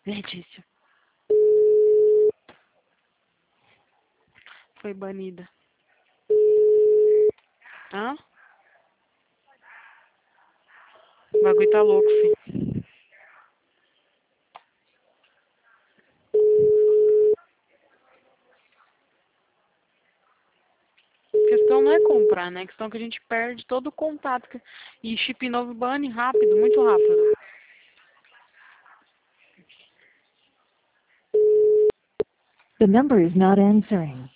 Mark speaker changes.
Speaker 1: Letícia. Foi banida. Hã? O bagulho tá louco, filho. A questão não é comprar, né? A questão é que a gente perde todo o contato. E chip novo bane rápido, muito rápido.
Speaker 2: The number is not answering.